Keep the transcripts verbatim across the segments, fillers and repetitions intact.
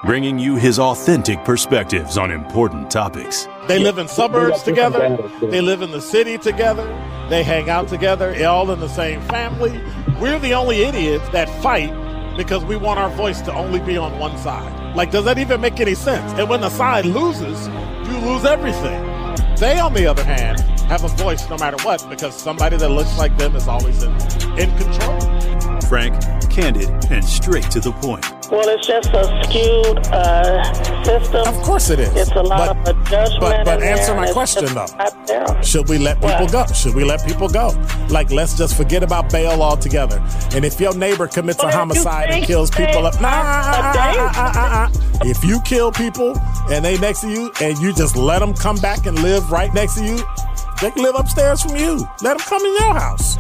bringing you his authentic perspectives on important topics. They live in suburbs together. They live in the city together. They hang out together, all in the same family. We're the only idiots that fight because we want our voice to only be on one side. Like, does that even make any sense? And when the side loses, you lose everything. They, on the other hand, have a voice no matter what because somebody that looks like them is always in, in control. Frank, candid, and straight to the point. Well, it's just a skewed uh, system. Of course it is. It's a lot but, of judgment. But, but answer my it's question, though. There. Should we let people what? go? Should we let people go? Like, let's just forget about bail altogether. And if your neighbor commits well, a homicide and kills people up, nah, uh, uh, uh, uh, uh. If you kill people and they next to you and you just let them come back and live right next to you, they can live upstairs from you. Let them come in your house.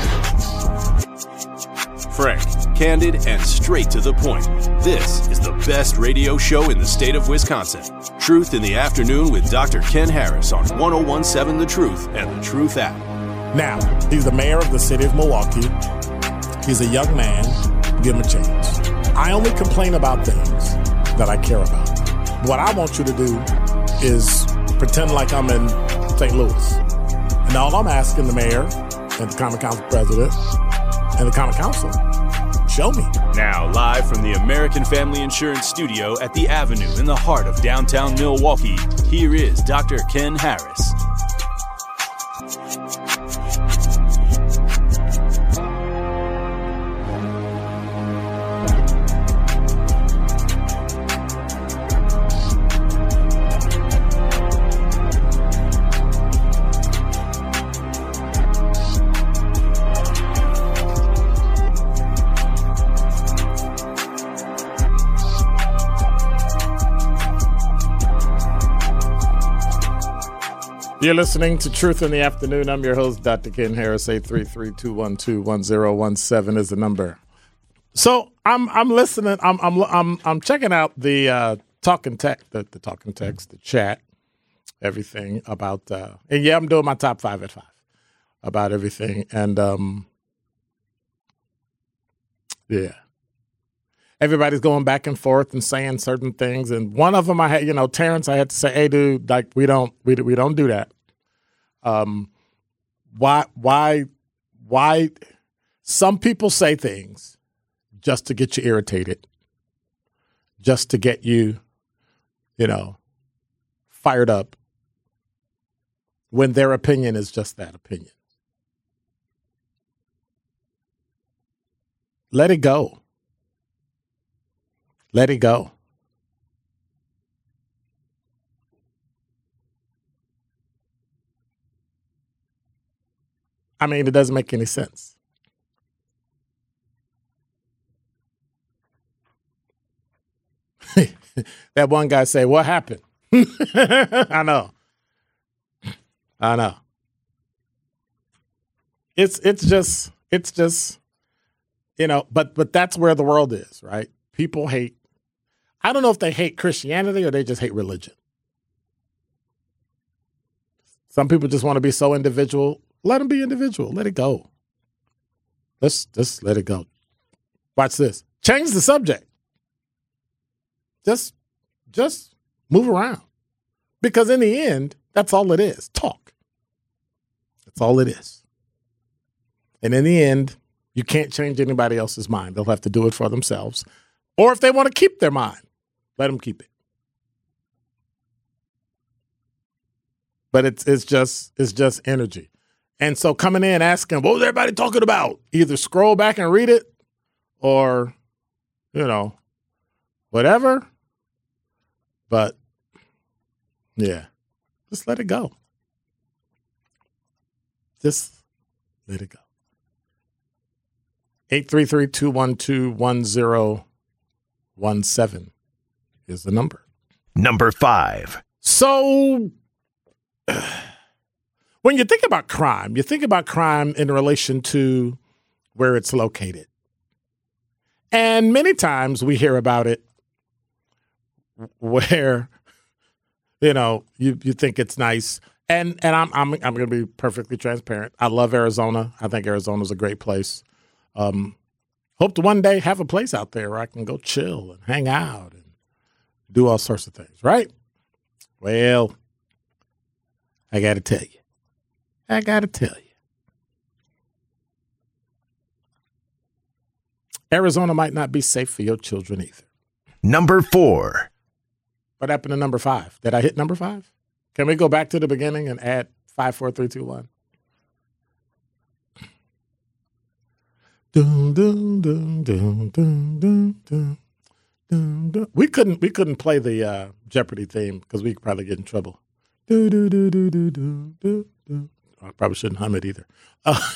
Frank, candid, and straight to the point. This is the best radio show in the state of Wisconsin. Truth in the Afternoon with Doctor Ken Harris on one oh one point seven The Truth and The Truth app. Now, he's the mayor of the city of Milwaukee. He's a young man. Give him a chance. I only complain about things that I care about. What I want you to do is pretend like I'm in Saint Louis. And all I'm asking the mayor and the Common Council president and the Common Council, show me. Now, live from the American Family Insurance Studio at the Avenue in the heart of downtown Milwaukee, here is Doctor Ken Harris. You're listening to Truth in the Afternoon. I'm your host, Doctor Ken Harris. eight three three, two one two, one oh one seven is the number. So I'm I'm listening. I'm I'm I'm I'm checking out the uh, talking text, the, the talking text, the chat, everything about. Uh, and yeah, I'm doing my top five at five about everything. And um, yeah, everybody's going back and forth and saying certain things. And one of them, I had, you know, Terrence, I had to say, hey, dude, like we don't we we don't do that. Um, why, why, why? Some people say things just to get you irritated, just to get you, you know, fired up. When their opinion is just that opinion, let it go. Let it go. I mean, it doesn't make any sense. That one guy say, what happened? I know. I know. It's it's just, it's just, you know, but but that's where the world is, right? People hate, I don't know if they hate Christianity or they just hate religion. Some people just want to be so individual. Let them be individual. Let it go. Let's just let it go. Watch this. Change the subject. Just, just move around. Because in the end, that's all it is. Talk. That's all it is. And in the end, you can't change anybody else's mind. They'll have to do it for themselves. Or if they want to keep their mind, let them keep it. But it's it's just it's just energy. And so coming in asking, what was everybody talking about? Either scroll back and read it or, you know, whatever. But, yeah, just let it go. Just let it go. eight three three, two one two, one oh one seven is the number. Number five. So when you think about crime, you think about crime in relation to where it's located. And many times we hear about it where, you know, you, you think it's nice. And and I'm I'm I'm going to be perfectly transparent. I love Arizona. I think Arizona's a great place. Um, hope to one day have a place out there where I can go chill and hang out and, do all sorts of things, right? Well, I got to tell you. I got to tell you. Arizona might not be safe for your children either. Number four. What happened to number five? Did I hit number five? Can we go back to the beginning and add five, four, three, two, one? Dun, dun, dun, dun, dun, dun, dun, dun, dun. We couldn't we couldn't play the uh, Jeopardy theme because we could probably get in trouble. Do, do, do, do, do, do, do, do. I probably shouldn't hum it either. Uh,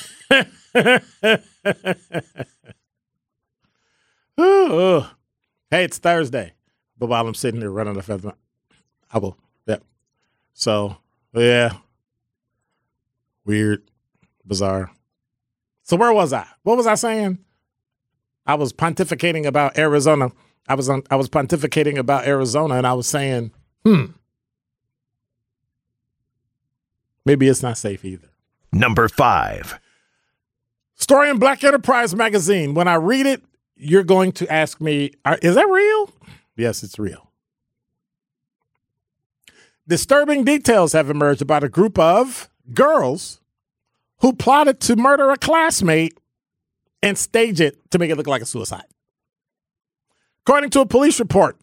oh, hey, it's Thursday. But while I'm sitting there running the feather, I will. Yeah. So, yeah. Weird. Bizarre. So where was I? What was I saying? I was pontificating about Arizona. I was on, I was pontificating about Arizona, and I was saying, hmm, maybe it's not safe either. Number five. Story in Black Enterprise magazine. When I read it, you're going to ask me, is that real? Yes, it's real. Disturbing details have emerged about a group of girls who plotted to murder a classmate and stage it to make it look like a suicide. According to a police report,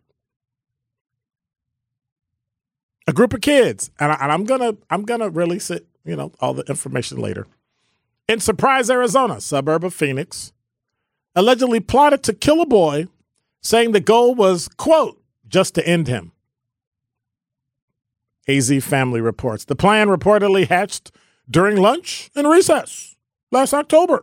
a group of kids, and, I, and I'm gonna I'm gonna release it, you know, all the information later, in Surprise, Arizona, suburb of Phoenix, allegedly plotted to kill a boy, saying the goal was, quote, just to end him. A Z Family reports. The plan reportedly hatched during lunch and recess last October.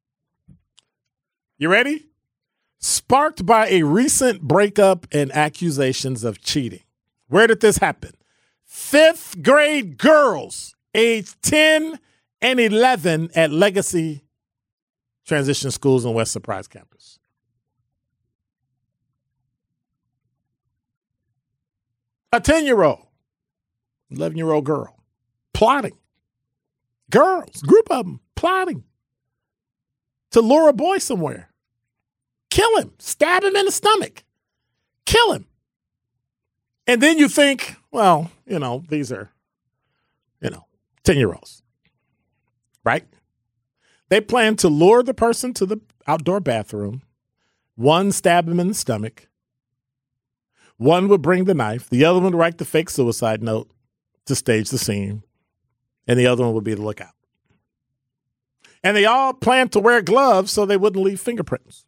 You ready? Sparked by a recent breakup and accusations of cheating. Where did this happen? Fifth grade girls, aged ten and eleven at Legacy Transition Schools in West Surprise campus. A ten-year-old, eleven-year-old girl, plotting. Girls, group of them, plotting to lure a boy somewhere. Kill him, stab him in the stomach, kill him. And then you think, well, you know, these are, you know, ten-year-olds, right? They plan to lure the person to the outdoor bathroom. One stab him in the stomach. One would bring the knife. The other one would write the fake suicide note to stage the scene. And the other one would be the lookout. And they all planned to wear gloves so they wouldn't leave fingerprints.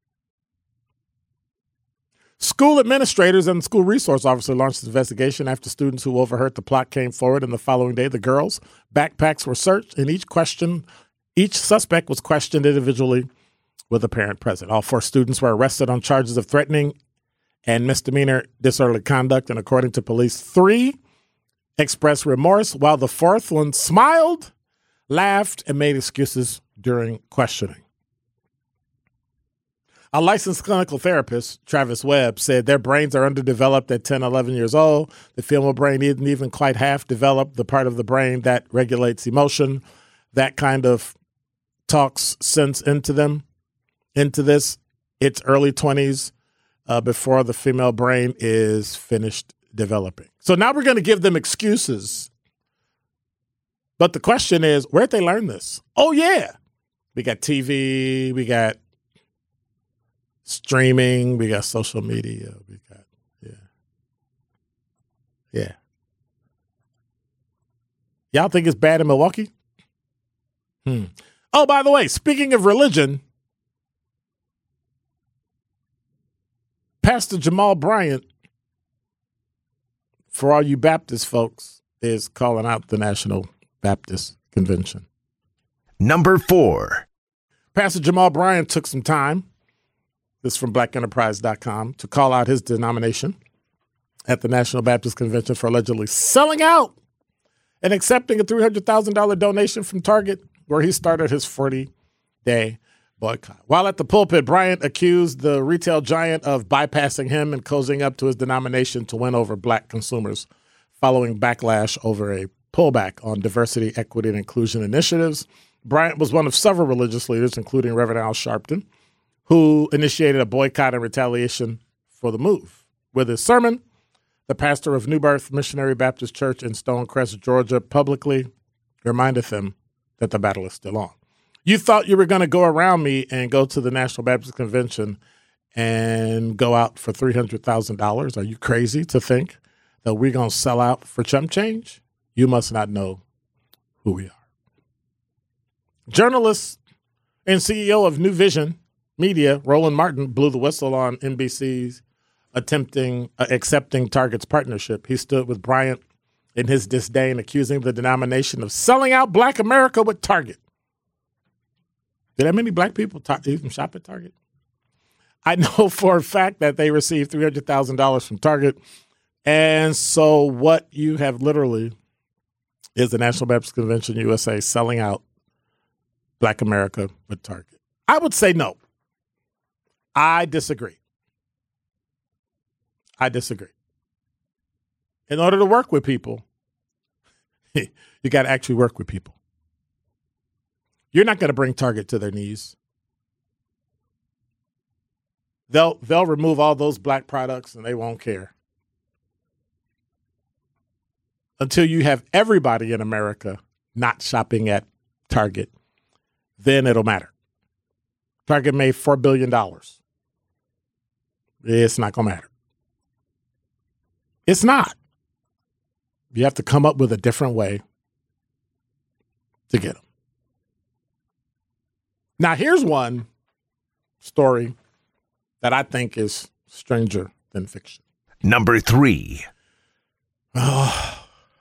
School administrators and the school resource officer launched an investigation after students who overheard the plot came forward. And the following day, the girls' backpacks were searched, and each question, each suspect was questioned individually with a parent present. All four students were arrested on charges of threatening and misdemeanor disorderly conduct. And according to police, three expressed remorse, while the fourth one smiled, laughed, and made excuses during questioning. A licensed clinical therapist, Travis Webb, said their brains are underdeveloped at ten, eleven years old. The female brain isn't even quite half developed, the part of the brain that regulates emotion. That kind of talks sense into them, into this. It's early twenties uh, before the female brain is finished developing. So now we're going to give them excuses. But the question is, where'd they learn this? Oh, yeah. We got T V. We got streaming. We got social media. We got, yeah. Yeah. Y'all think it's bad in Milwaukee? Hmm. Oh, by the way, speaking of religion, Pastor Jamal Bryant, for all you Baptist folks, is calling out the National Baptist Convention. Number four. Pastor Jamal Bryant took some time, this is from black enterprise dot com, to call out his denomination at the National Baptist Convention for allegedly selling out and accepting a three hundred thousand dollars donation from Target, where he started his forty-day boycott. While at the pulpit, Bryant accused the retail giant of bypassing him and cozying up to his denomination to win over black consumers, following backlash over a pullback on diversity, equity, and inclusion initiatives. Bryant was one of several religious leaders, including Reverend Al Sharpton, who initiated a boycott in retaliation for the move. With his sermon, the pastor of New Birth Missionary Baptist Church in Stonecrest, Georgia, publicly reminded them that the battle is still on. You thought you were going to go around me and go to the National Baptist Convention and go out for three hundred thousand dollars? Are you crazy to think that we're going to sell out for chump change? You must not know who we are. Journalist and C E O of New Vision Media, Roland Martin, blew the whistle on N B C's attempting uh, accepting Target's partnership. He stood with Bryant in his disdain, accusing the denomination of selling out Black America with Target. Did that many Black people ta- even shop at Target? I know for a fact that they received three hundred thousand dollars from Target. And so what you have literally is the National Baptist Convention U S A selling out Black America with Target. I would say no. I disagree. I disagree. In order to work with people, you got to actually work with people. You're not going to bring Target to their knees. They'll they'll remove all those Black products and they won't care. Until you have everybody in America not shopping at Target, then it'll matter. Target made four billion dollars. It's not going to matter. It's not. You have to come up with a different way to get them. Now, here's one story that I think is stranger than fiction. Number three. Oh.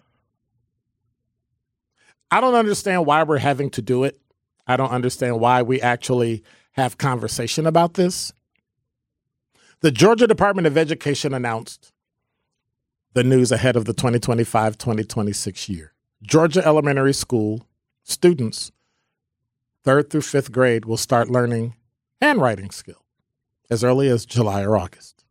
I don't understand why we're having to do it. I don't understand why we actually have conversation about this. The Georgia Department of Education announced the news ahead of the twenty twenty-five twenty twenty-six year. Georgia elementary school students, third through fifth grade, will start learning handwriting skill as early as July or August.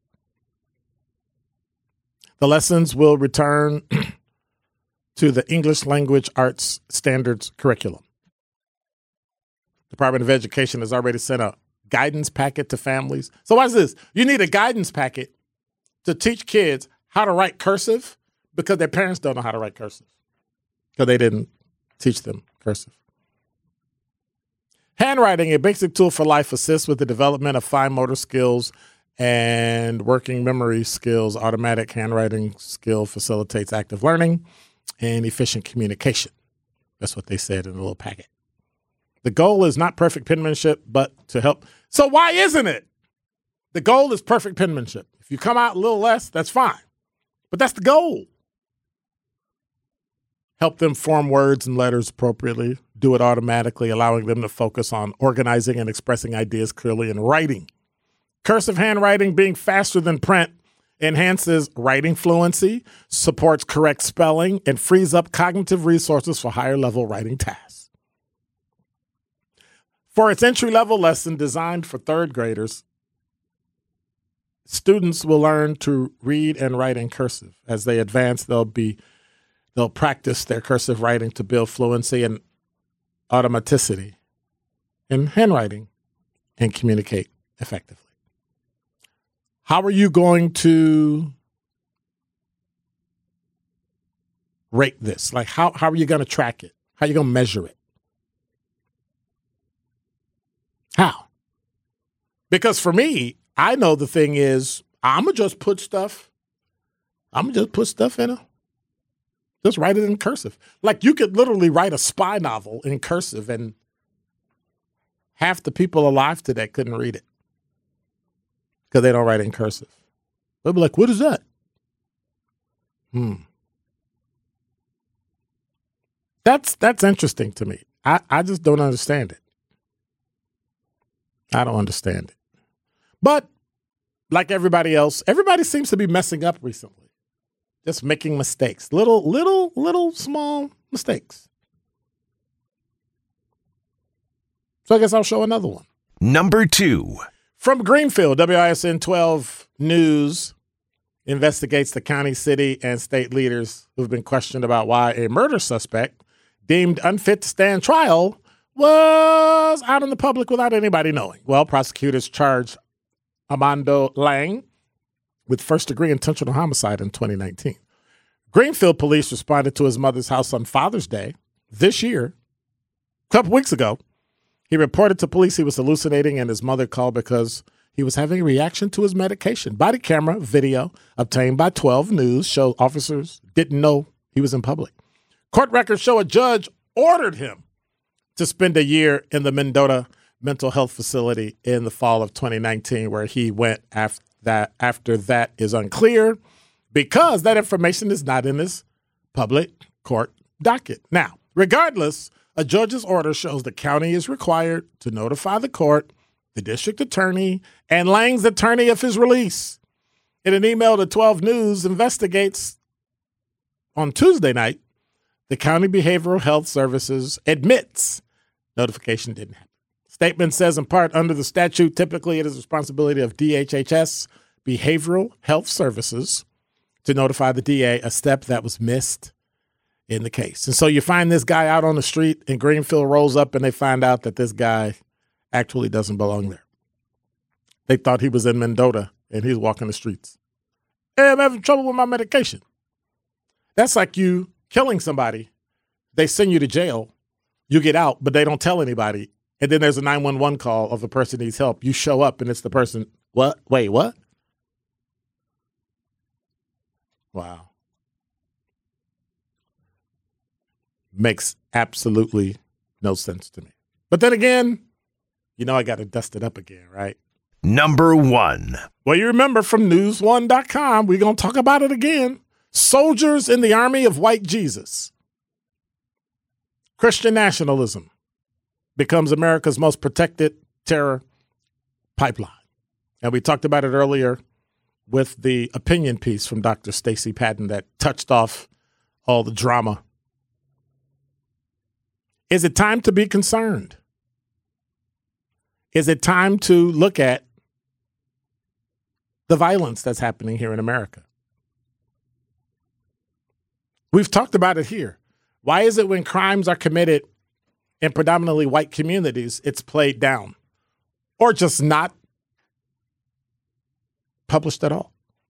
The lessons will return to the English Language Arts Standards curriculum. Department of Education has already sent a guidance packet to families. So watch this. You need a guidance packet to teach kids how to write cursive because their parents don't know how to write cursive because they didn't teach them cursive. Handwriting, a basic tool for life, assists with the development of fine motor skills and working memory skills. Automatic handwriting skill facilitates active learning and efficient communication. That's what they said in the little packet. The goal is not perfect penmanship, but to help. So why isn't it? The goal is perfect penmanship. If you come out a little less, that's fine. But that's the goal. Help them form words and letters appropriately. Do it automatically, allowing them to focus on organizing and expressing ideas clearly in writing. Cursive handwriting being faster than print enhances writing fluency, supports correct spelling, and frees up cognitive resources for higher-level writing tasks. For its entry-level lesson designed for third graders, students will learn to read and write in cursive. As they advance, they'll be they'll practice their cursive writing to build fluency and automaticity in handwriting and communicate effectively. How are you going to rate this? Like, how, how are you going to track it? How are you going to measure it? How? Because for me, I know the thing is, I'm going to just put stuff, I'm going to just put stuff in a, just write it in cursive. Like, you could literally write a spy novel in cursive and half the people alive today couldn't read it because they don't write in cursive. They'll be like, what is that? Hmm. That's, that's interesting to me. I, I just don't understand it. I don't understand it. But like everybody else, everybody seems to be messing up recently. Just making mistakes. Little, little, little small mistakes. So I guess I'll show another one. Number two. From Greenfield, W I S N twelve News investigates the county, city, and state leaders who've been questioned about why a murder suspect deemed unfit to stand trial was out in the public without anybody knowing. Well, prosecutors charged Armando Lang with first-degree intentional homicide in twenty nineteen. Greenfield police responded to his mother's house on Father's Day this year. A couple weeks ago, he reported to police he was hallucinating, and his mother called because he was having a reaction to his medication. Body camera video obtained by twelve News show officers didn't know he was in public. Court records show a judge ordered him to spend a year in the Mendota mental health facility in the fall of twenty nineteen, where he went after that. After that is unclear because that information is not in his public court docket. Now, regardless, a judge's order shows the county is required to notify the court, the district attorney, and Lang's attorney of his release. In an email to twelve News investigates on Tuesday night, the County Behavioral Health Services admits notification didn't happen. Statement says, in part, under the statute, typically it is the responsibility of D H H S Behavioral Health Services to notify the D A, a step that was missed in the case. And so you find this guy out on the street, and Greenfield rolls up, and they find out that this guy actually doesn't belong there. They thought he was in Mendota, and he's walking the streets. Hey, I'm having trouble with my medication. That's like you killing somebody. They send you to jail. You get out, but they don't tell anybody. And then there's a nine one one call of a person needs help. You show up, and it's the person. What? Wait, what? Wow. Makes absolutely no sense to me. But then again, you know I got to dust it up again, right? Number one. Well, you remember from news one dot com, we're going to talk about it again. Soldiers in the Army of White Jesus. Christian nationalism becomes America's most protected terror pipeline. And we talked about it earlier with the opinion piece from Doctor Stacey Patton that touched off all the drama. Is it time to be concerned? Is it time to look at the violence that's happening here in America? We've talked about it here. Why is it when crimes are committed in predominantly white communities, it's played down or just not published at all?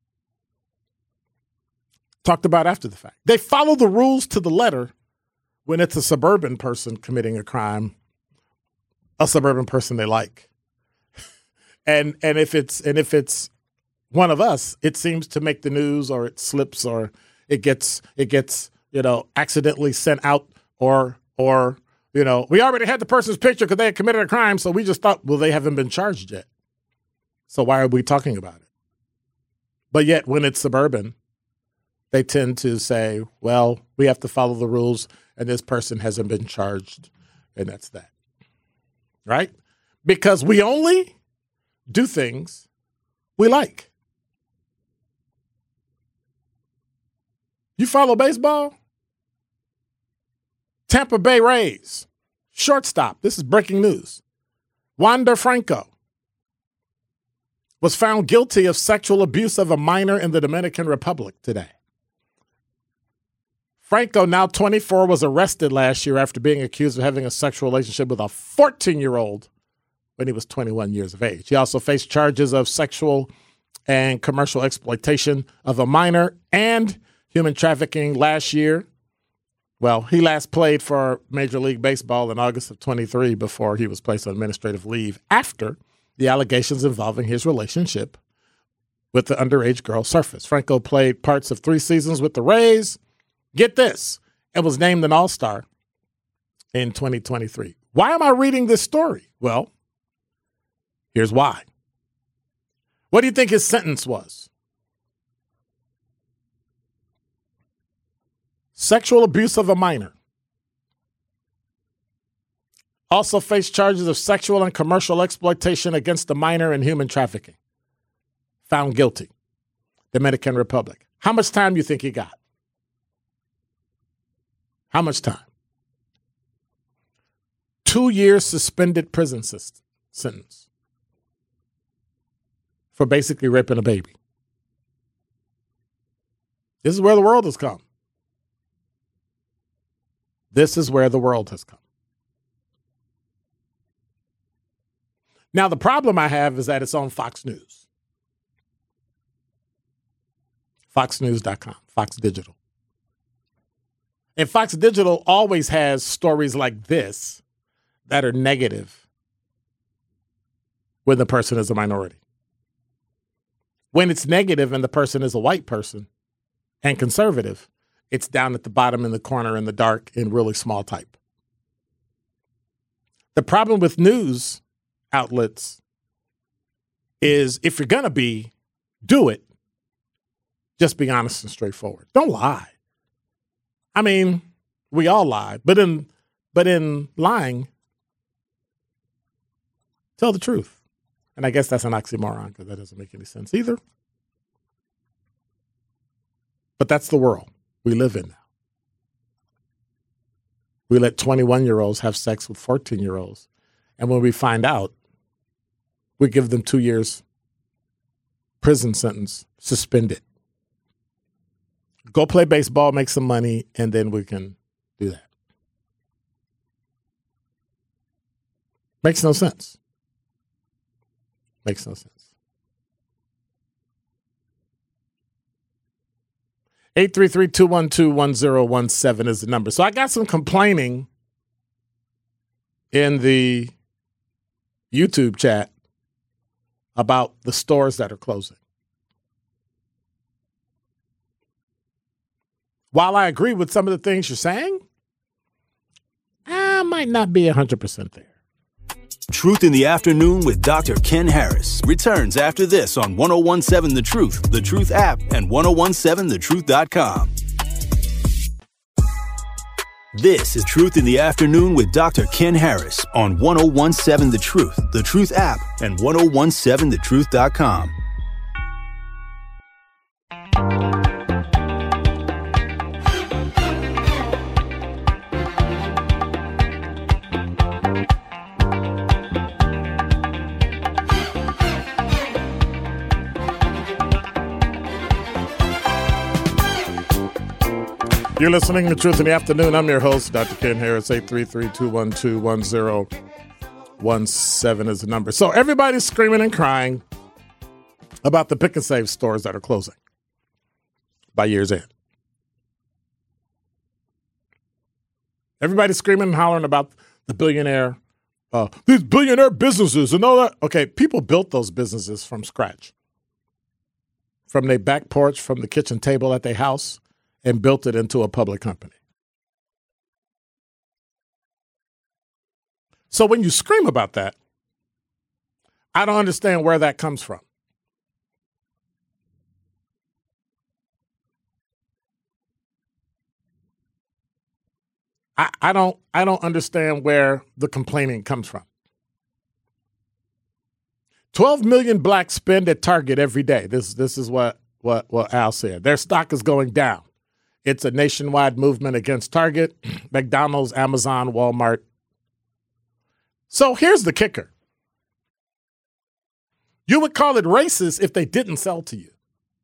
Talked about after the fact. They follow the rules to the letter when it's a suburban person committing a crime, a suburban person they like. And and if it's and if it's one of us, it seems to make the news, or it slips, or it gets it gets, you know, accidentally sent out, or or you know, we already had the person's picture because they had committed a crime, so we just thought, well, they haven't been charged yet. So why are we talking about it? But yet when it's suburban, they tend to say, well, we have to follow the rules, and this person hasn't been charged, and that's that. Right? Because we only do things we like. You follow baseball? Tampa Bay Rays, shortstop. This is breaking news. Wander Franco was found guilty of sexual abuse of a minor in the Dominican Republic today. Franco, now twenty-four, was arrested last year after being accused of having a sexual relationship with a fourteen-year-old when he was twenty-one years of age. He also faced charges of sexual and commercial exploitation of a minor and human trafficking last year. Well, he last played for Major League Baseball in August of twenty-three before he was placed on administrative leave after the allegations involving his relationship with the underage girl surfaced. Franco played parts of three seasons with the Rays. Get this, and was named an All-Star in twenty twenty-three. Why am I reading this story? Well, here's why. What do you think his sentence was? Sexual abuse of a minor. Also faced charges of sexual and commercial exploitation against the minor and human trafficking. Found guilty. Dominican Republic. How much time do you think he got? How much time? Two years suspended prison sentence for basically raping a baby. This is where the world has come. This is where the world has come. Now, the problem I have is that it's on Fox News. fox news dot com, Fox Digital. And Fox Digital always has stories like this that are negative when the person is a minority. When it's negative and the person is a white person and conservative, it's down at the bottom in the corner in the dark in really small type. The problem with news outlets is if you're going to be, do it. Just be honest and straightforward. Don't lie. I mean, we all lie, but in but in lying, tell the truth. And I guess that's an oxymoron because that doesn't make any sense either. But that's the world we live in now. We let twenty-one-year-olds have sex with fourteen-year-olds. And when we find out, we give them two years prison sentence, suspended. Go play baseball, make some money, and then we can do that. Makes no sense. Makes no sense. eight three three, two one two, one zero one seven is the number. So I got some complaining in the YouTube chat about the stores that are closing. While I agree with some of the things you're saying, I might not be one hundred percent there. Truth in the Afternoon with Doctor Ken Harris returns after this on ten seventeen The Truth, The Truth app, and ten seventeen the truth dot com. This is Truth in the Afternoon with Doctor Ken Harris on ten seventeen The Truth, The Truth app, and ten seventeen the truth dot com. You're listening to Truth in the Afternoon. I'm your host, Doctor Ken Harris. eight three three, two one two, one zero one seven is the number. So everybody's screaming and crying about the pick and save stores that are closing by year's end. Everybody's screaming and hollering about the billionaire, uh, these billionaire businesses and all that. Okay, people built those businesses from scratch. From their back porch, from the kitchen table at their house, and built it into a public company. So when you scream about that, I don't understand where that comes from. I, I don't I don't understand where the complaining comes from. twelve million blacks spend at Target every day. This this is what, what, what Al said. Their stock is going down. It's a nationwide movement against Target, McDonald's, Amazon, Walmart. So here's the kicker. You would call it racist if they didn't sell to you.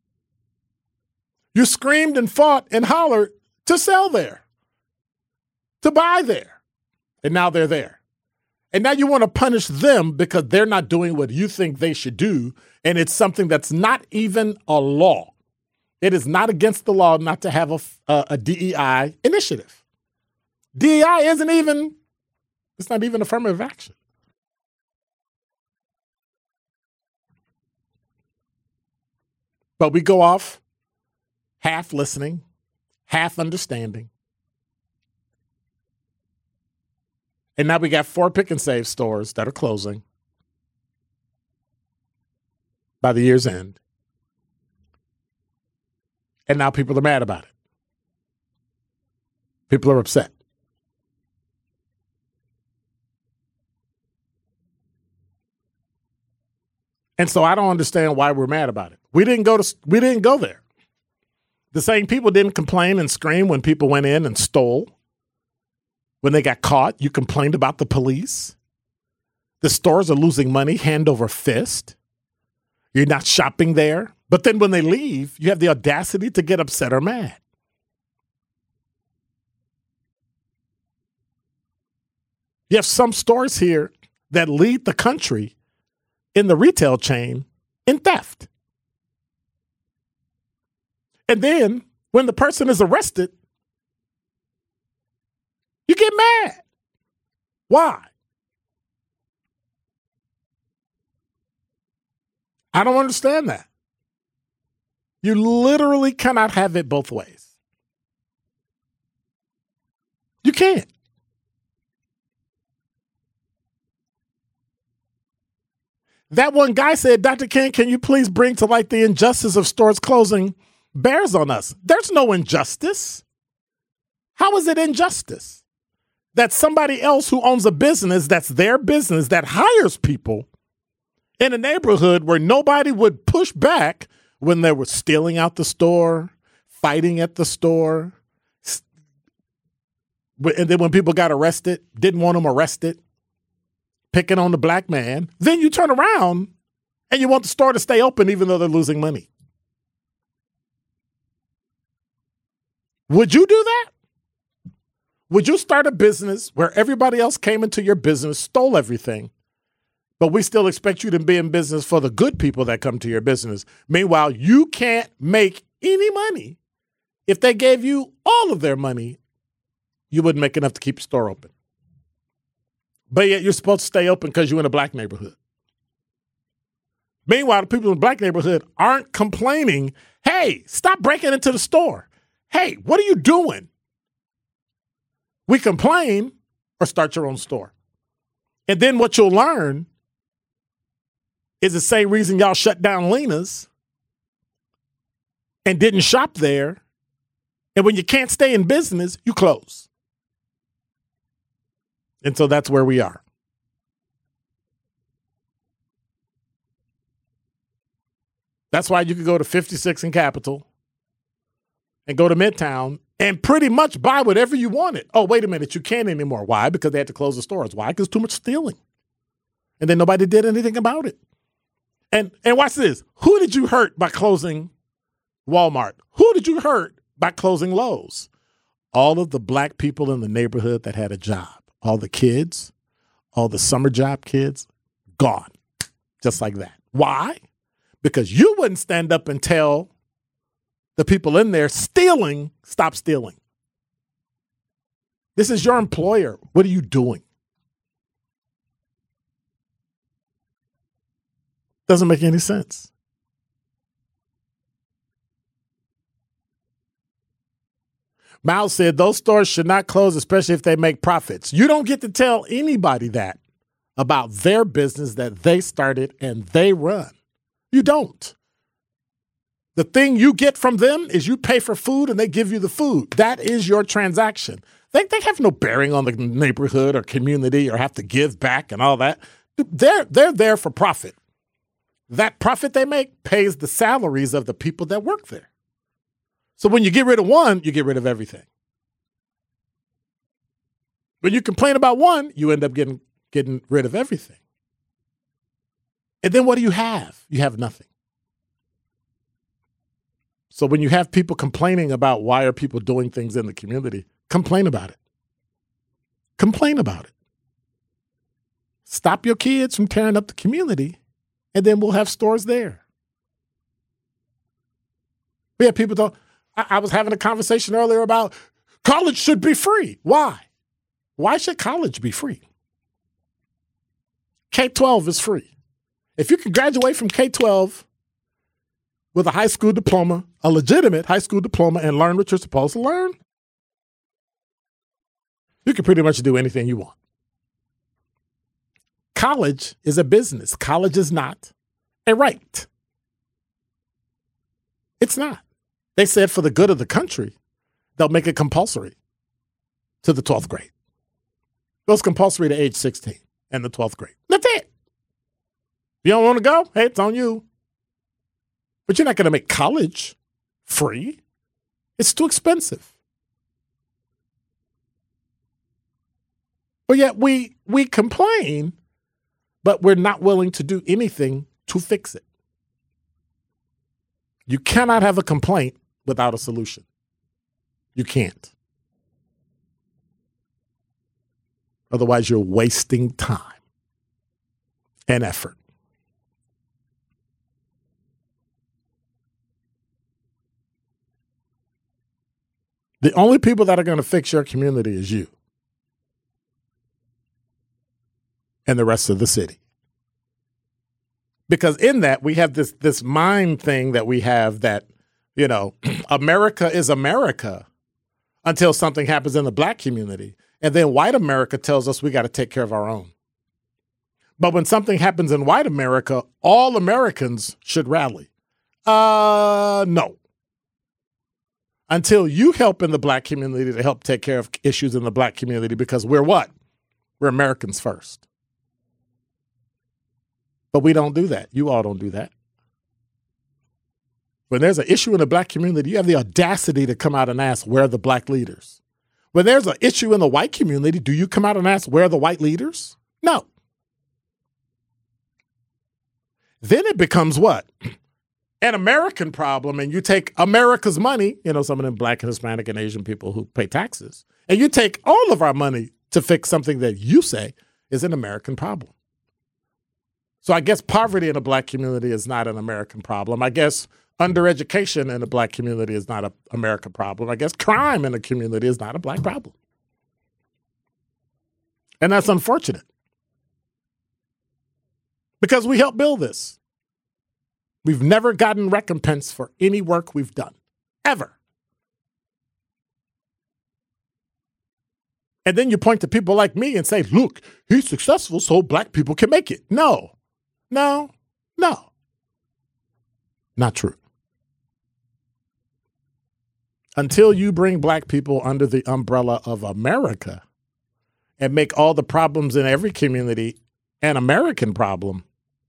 You screamed and fought and hollered to sell there, to buy there, and now they're there. And now you want to punish them because they're not doing what you think they should do, and it's something that's not even a law. It is not against the law not to have a, a, a D E I initiative. D E I isn't even, it's not even affirmative action. But we go off half listening, half understanding. And now we got four pick and save stores that are closing by the year's end. And now people are mad about it. People are upset. And so I don't understand why we're mad about it. We didn't go to we didn't go there. The same people didn't complain and scream when people went in and stole. When they got caught, you complained about the police. The stores are losing money hand over fist. You're not shopping there. But then when they leave, you have the audacity to get upset or mad. You have some stores here that lead the country in the retail chain in theft. And then when the person is arrested, you get mad. Why? I don't understand that. You literally cannot have it both ways. You can't. That one guy said, Doctor Ken, can you please bring to light the injustice of stores closing bears on us? There's no injustice. How is it injustice that somebody else who owns a business that's their business that hires people in a neighborhood where nobody would push back when they were stealing out the store, fighting at the store, and then when people got arrested, didn't want them arrested, picking on the black man, then you turn around and you want the store to stay open even though they're losing money. Would you do that? Would you start a business where everybody else came into your business, stole everything, but we still expect you to be in business for the good people that come to your business? Meanwhile, you can't make any money. If they gave you all of their money, you wouldn't make enough to keep the store open. But yet you're supposed to stay open because you're in a black neighborhood. Meanwhile, the people in the black neighborhood aren't complaining, hey, stop breaking into the store. Hey, what are you doing? We complain or start your own store. And then what you'll learn is the same reason y'all shut down Lena's and didn't shop there. And when you can't stay in business, you close. And so that's where we are. That's why you could go to fifty-six in Capitol and go to Midtown and pretty much buy whatever you wanted. Oh, wait a minute, you can't anymore. Why? Because they had to close the stores. Why? Because too much stealing. And then nobody did anything about it. And and watch this. Who did you hurt by closing Walmart? Who did you hurt by closing Lowe's? All of the black people in the neighborhood that had a job. All the kids, all the summer job kids, gone. Just like that. Why? Because you wouldn't stand up and tell the people in there stealing, stop stealing. This is your employer. What are you doing? Doesn't make any sense. Miles said those stores should not close, especially if they make profits. You don't get to tell anybody that about their business that they started and they run. You don't. The thing you get from them is you pay for food and they give you the food. That is your transaction. They, they have no bearing on the neighborhood or community or have to give back and all that. They're, they're there for profit. That profit they make pays the salaries of the people that work there. So when you get rid of one, you get rid of everything. When you complain about one, you end up getting, getting rid of everything. And then what do you have? You have nothing. So when you have people complaining about why are people doing things in the community, complain about it. Complain about it. Stop your kids from tearing up the community, and then we'll have stores there. We have people don't. I, I was having a conversation earlier about college should be free. Why? Why should college be free? K twelve is free. If you can graduate from K twelve with a high school diploma, a legitimate high school diploma, and learn what you're supposed to learn, you can pretty much do anything you want. College is a business. College is not a right. It's not. They said for the good of the country, they'll make it compulsory to the twelfth grade. It was compulsory to age sixteen and the twelfth grade. That's it. If you don't want to go, hey, it's on you. But you're not going to make college free. It's too expensive. But yet we we complain, but we're not willing to do anything to fix it. You cannot have a complaint without a solution. You can't. Otherwise, you're wasting time and effort. The only people that are going to fix your community is you and the rest of the city. Because in that, we have this this mind thing that we have that, you know, America is America until something happens in the black community. And then white America tells us we got to take care of our own. But when something happens in white America, all Americans should rally. Uh, no. Until you help in the black community to help take care of issues in the black community, because we're what? We're Americans first. But we don't do that. You all don't do that. When there's an issue in the black community, you have the audacity to come out and ask, where are the black leaders? When there's an issue in the white community, do you come out and ask, where are the white leaders? No. Then it becomes what? An American problem, and you take America's money, you know, some of them black and Hispanic and Asian people who pay taxes, and you take all of our money to fix something that you say is an American problem. So I guess poverty in the black community is not an American problem. I guess undereducation in the black community is not an American problem. I guess crime in the community is not a black problem. And that's unfortunate. Because we helped build this. We've never gotten recompense for any work we've done, ever. And then you point to people like me and say, look, he's successful so black people can make it. No, no, no. Not true. Until you bring black people under the umbrella of America and make all the problems in every community an American problem,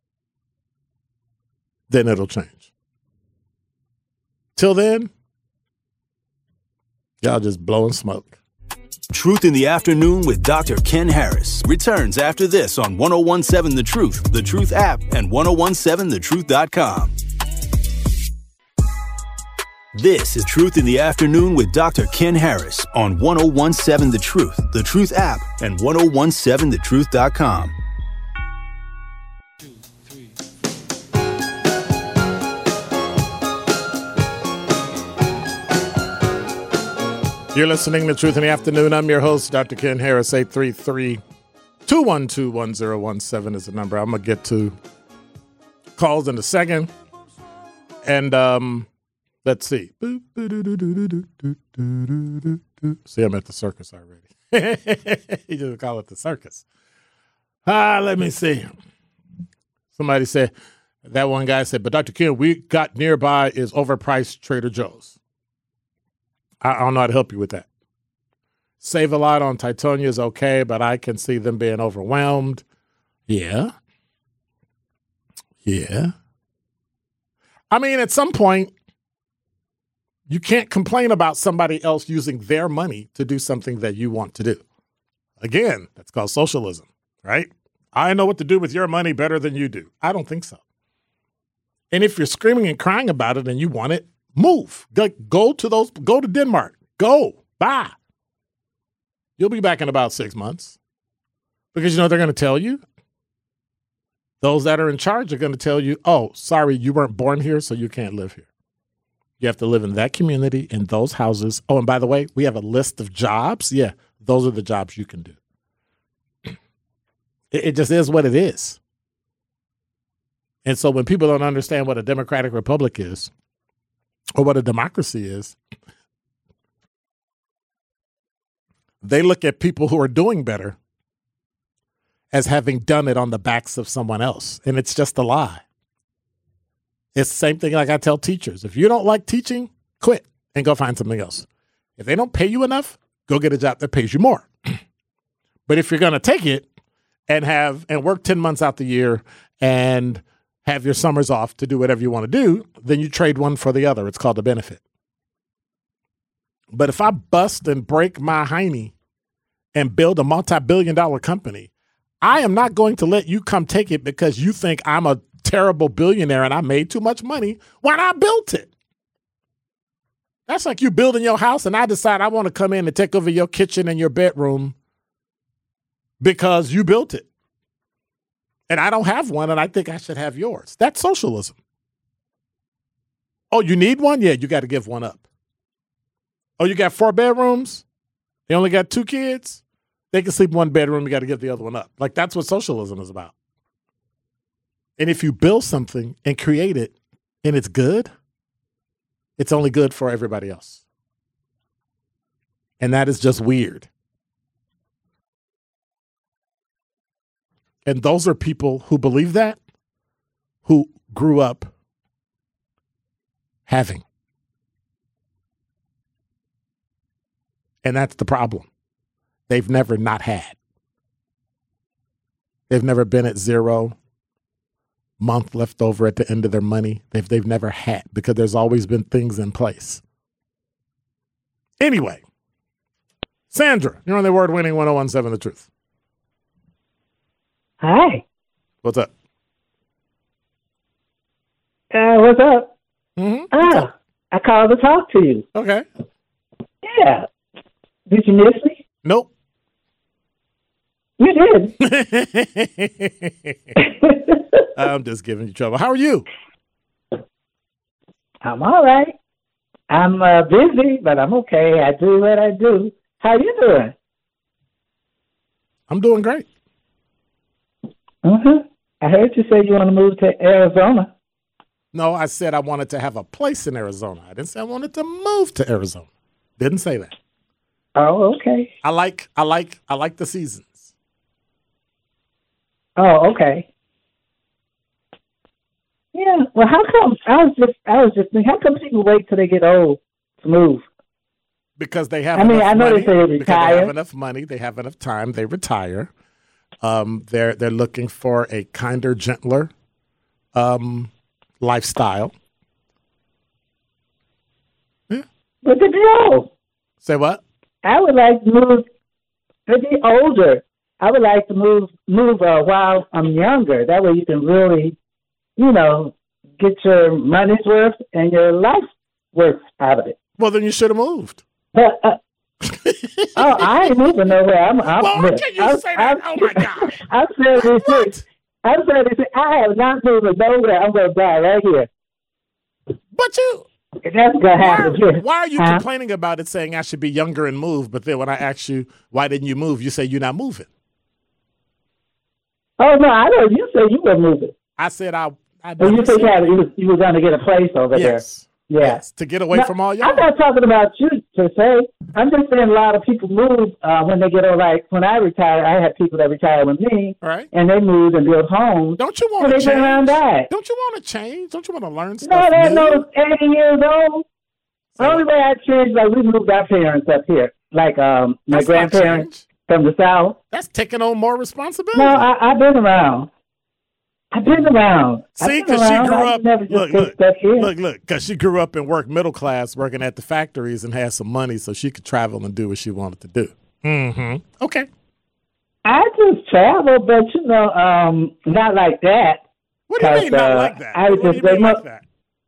then it'll change. Till then, y'all just blowing smoke. Truth in the Afternoon with Doctor Ken Harris returns after this on ten seventeen The Truth, The Truth app, and ten seventeen the truth dot com. This is Truth in the Afternoon with Doctor Ken Harris on ten seventeen The Truth, The Truth app, and ten seventeen the truth dot com. You're listening to Truth in the Afternoon. I'm your host, Doctor Ken Harris. eight three three, two one two, one zero one seven is the number. I'm going to get to calls in a second. And um, let's see. See, I'm at the circus already. You just call it the circus. Ah, let me see. Somebody said, that one guy said, but Doctor Ken, we got nearby is overpriced Trader Joe's. I don't know how to help you with that. Save a lot on Titonia is okay, but I can see them being overwhelmed. Yeah. Yeah. I mean, at some point, you can't complain about somebody else using their money to do something that you want to do. Again, that's called socialism, right? I know what to do with your money better than you do. I don't think so. And if you're screaming and crying about it and you want it, move. Go, go to those. Go to Denmark. Go. Bye. You'll be back in about six months. Because you know what they're going to tell you? Those that are in charge are going to tell you, oh, sorry, you weren't born here, so you can't live here. You have to live in that community, in those houses. Oh, and by the way, we have a list of jobs. Yeah, those are the jobs you can do. It, it just is what it is. And so when people don't understand what a democratic republic is, or what a democracy is, they look at people who are doing better as having done it on the backs of someone else. And it's just a lie. It's the same thing like I tell teachers. If you don't like teaching, quit and go find something else. If they don't pay you enough, go get a job that pays you more. But if you're going to take it and have and work ten months out the year and have your summers off to do whatever you want to do, then you trade one for the other. It's called a benefit. But if I bust and break my hiney and build a multi-billion dollar company, I am not going to let you come take it because you think I'm a terrible billionaire and I made too much money when I built it. That's like you building your house and I decide I want to come in and take over your kitchen and your bedroom because you built it. And I don't have one, and I think I should have yours. That's socialism. Oh, you need one? Yeah, you got to give one up. Oh, you got four bedrooms? They only got two kids? They can sleep in one bedroom. You got to give the other one up. Like, that's what socialism is about. And if you build something and create it and it's good, it's only good for everybody else. And that is just weird. And those are people who believe that, who grew up having. And that's the problem. They've never not had. They've never been at zero, month left over at the end of their money. They've, they've never had, because there's always been things in place. Anyway, Sandra, you're on the award-winning one oh one seven The Truth. Hi. What's up? Uh, what's up? Mm-hmm. Ah, I called to talk to you. Okay. Yeah. Did you miss me? Nope. You did. I'm just giving you trouble. How are you? I'm all right. I'm uh, busy, but I'm okay. I do what I do. How you doing? I'm doing great. Uh-huh. I heard you say you want to move to Arizona. No, I said I wanted to have a place in Arizona. I didn't say I wanted to move to Arizona. Didn't say that. Oh, okay. I like I like I like the seasons. Oh, okay. Yeah. Well, how come I was just I was just thinking, how come people wait till they get old to move? Because they have I mean, enough I know money. they say they Because they retire. have enough money, they have enough time, they retire. Um, they're they're looking for a kinder, gentler um, lifestyle. Yeah. But they be old. Say what? I would like to move to be older. I would like to move move uh, while I'm younger. That way you can really, you know, get your money's worth and your life worth out of it. Well, then you should have moved. But uh, oh, I ain't moving nowhere. I'm. I'm Well, how can you I'm, say that? I'm, Oh my God! I'm seventy-six. I'm seventy-six. I have not moving nowhere. I'm going to die right here. But you. That's going to Why, happen here. why are you Huh? complaining about it, saying I should be younger and move? But then when I ask you why didn't you move, you say you're not moving. Oh no, I know. You said you were moving. I said I. I Well, you never said said you, had, that. you was you were going to get a place over Yes. there. Yeah. Yes. To get away No, from all y'all. I'm not talking about you per se. I'm just saying a lot of people move uh, when they get old. Like when I retired, I had people that retired with me, All right. and they moved and built homes. Don't you want and to they change? been around died. Don't you want to change? Don't you want to learn No, stuff they're new? no eighty years old. The So only way I changed, like we moved our parents up here, like um my that's not grandparents change. from the south. That's taking on more responsibility. No, I, I've been around. I've been around. I've See, been because she around. grew I up. never just Look, take look, stuff here. look, look. Because she grew up and worked middle class, working at the factories, and had some money, so she could travel and do what she wanted to do. Mm-hmm. Okay. I just travel, but you know, um, not like that. What do you 'Cause, mean not uh, like that? I was what do just you mean like, like that?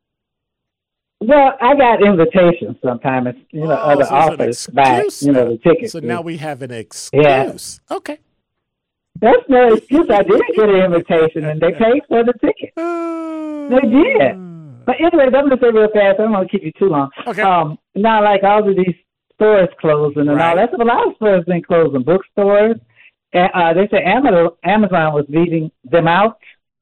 Well, I got invitations sometimes, you know, Oh, other so it's an offers buy, excuse you know, now. the tickets. So now we have an excuse. Yeah. Okay. That's no excuse. I did get an invitation, and they paid for the ticket. They did. But anyways, I'm going to say real fast. I don't want to keep you too long. Okay. Um, now, like all of these stores closing and Right. all, that's a lot of stores been closing. Bookstores. And, uh, they say Amazon, Amazon was beating them out.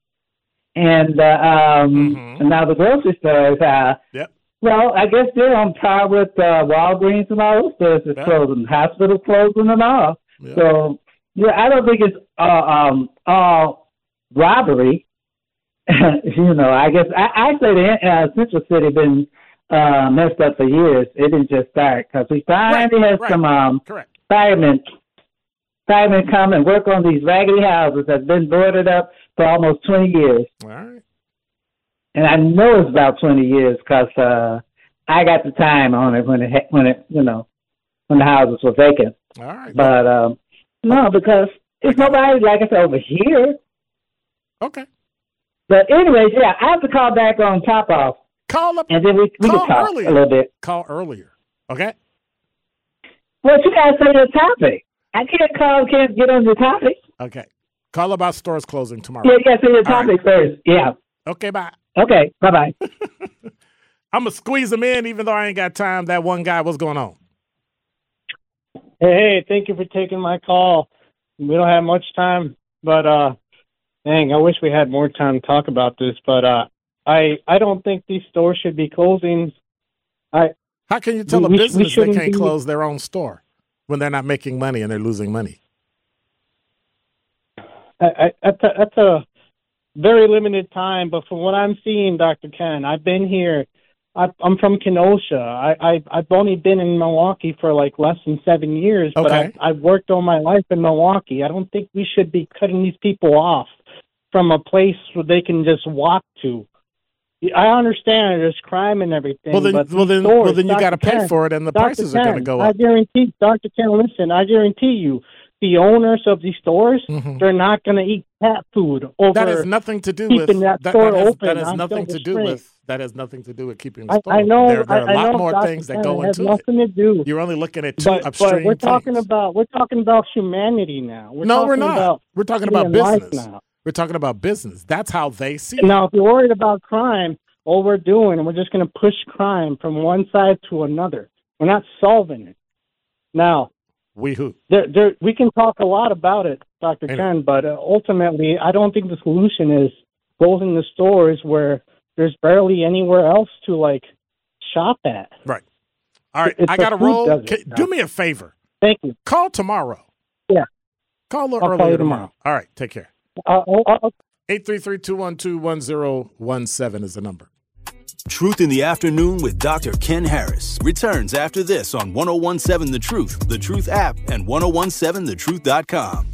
And uh, um, Mhm. and now the grocery stores, uh, Yep. well, I guess they're on par with uh, Walgreens and all those stores is Yeah. closing, hospitals closing and all. Yeah. So, yeah, I don't think it's uh, um, all robbery. you know, I guess I, I say the uh, Central City been uh, messed up for years. It didn't just start because we finally Right, had right. some um, Correct. firemen, firemen come and work on these raggedy houses that's been boarded up for almost twenty years. All right. And I know it's about twenty years because uh, I got the time on it when it ha- when it you know when the houses were vacant. All right. But um, no, because it's nobody like I said over here. Okay. But anyways, yeah, I have to call back on top off, Call up. and then we we Call can talk earlier. a little bit. Call earlier. Okay. Well, you guys say your topic. I can't call, can't get on your topic. Okay. Call about stores closing tomorrow. Yeah, you got to say your All topic first. Yeah. Okay. Bye. Okay. Bye bye. I'm gonna squeeze them in, even though I ain't got time. That one guy. What's going on? Hey, thank you for taking my call. We don't have much time, but uh, dang, I wish we had more time to talk about this. But uh, I I don't think these stores should be closing. I How can you tell we, a we business they can't be, close their own store when they're not making money and they're losing money? I, I, that's, a, that's a very limited time, but from what I'm seeing, Doctor Ken, I've been here. I, I'm from Kenosha. I, I, I've only been in Milwaukee for like less than seven years, but Okay. I, I've worked all my life in Milwaukee. I don't think we should be cutting these people off from a place where they can just walk to. I understand there's crime and everything. Well, then, but well, then, stores, well, then you got to pay Ken, for it, and the Doctor prices Ken, are going to go I up. guarantee, Doctor Ken, listen, I guarantee you, the owners of these stores, Mhm. they're not going to eat cat food over. That has nothing to do keeping with that that. store That has, open that has on nothing to Silver do Spring. with. That has nothing to do with keeping the I, store. I know. There, there are I, a lot I know, more Doctor things that Ken, go it has into it. nothing to do. You're only looking at two But, upstream but we're talking things. about we're talking about humanity now. We're no, talking we're not. About We're talking human about life business. now. We're talking about business. That's how they see it. Now, if you're worried about crime, all we're doing, we're just going to push crime from one side to another. We're not solving it. Now, We who? there, there, we can talk a lot about it, Doctor Ain't Ken, but uh, ultimately, I don't think the solution is closing the stores where there's barely anywhere else to, like, shop at. Right. All right. It's I a got to food roll. desert Can- now. do me a favor. Thank you. Call tomorrow. Yeah. Call a little I'll earlier call you tomorrow. tomorrow. All right. Take care. Uh, I'll, I'll, eight three three, two one two, one zero one seven is the number. Truth in the Afternoon with Doctor Ken Harris returns after this on ten seventeen The Truth, The Truth app, and ten seventeen the truth dot com.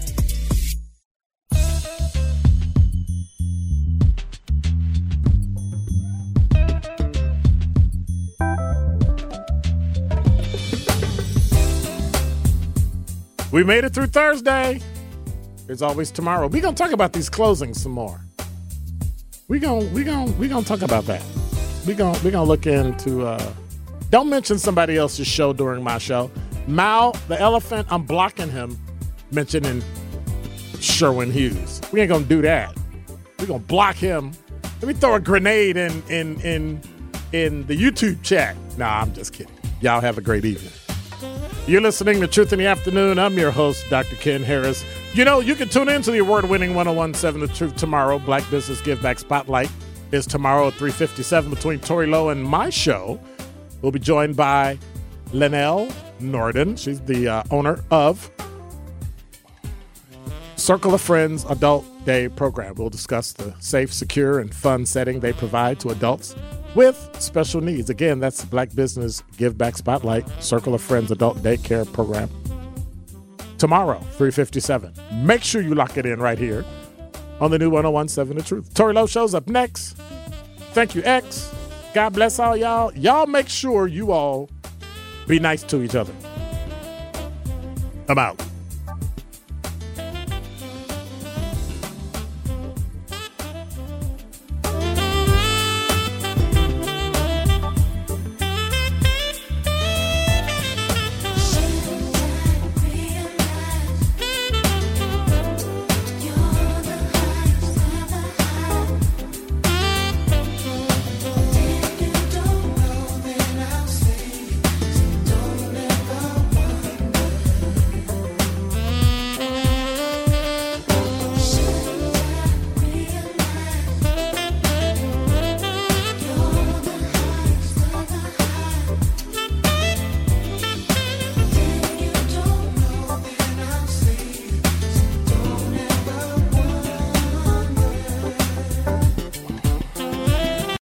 We made it through Thursday. There's always tomorrow. We're going to talk about these closings some more. We're going we gonna, we gonna talk about that. We're going we gonna look into, uh, don't mention somebody else's show during my show. Mal, the elephant, I'm blocking him mentioning Sherwin Hughes. We ain't going to do that. We're going to block him. Let me throw a grenade in, in, in, in the YouTube chat. Nah, I'm just kidding. Y'all have a great evening. You're listening to Truth in the Afternoon. I'm your host, Doctor Ken Harris. You know, you can tune in to the award-winning ten seventeen The Truth tomorrow. Black Business Give Back Spotlight is tomorrow at three fifty-seven between Tori Lowe and my show. We'll be joined by Linnell Norden. She's the uh, owner of Circle of Friends Adult Day Program. We'll discuss the safe, secure, and fun setting they provide to adults with special needs. Again, that's the Black Business Give Back Spotlight, Circle of Friends Adult Daycare Program. Tomorrow, three fifty-seven. Make sure you lock it in right here on the new ten seventeen The Truth. Tori Lowe shows up next. Thank you, X. God bless all y'all. Y'all make sure you all be nice to each other. I'm out.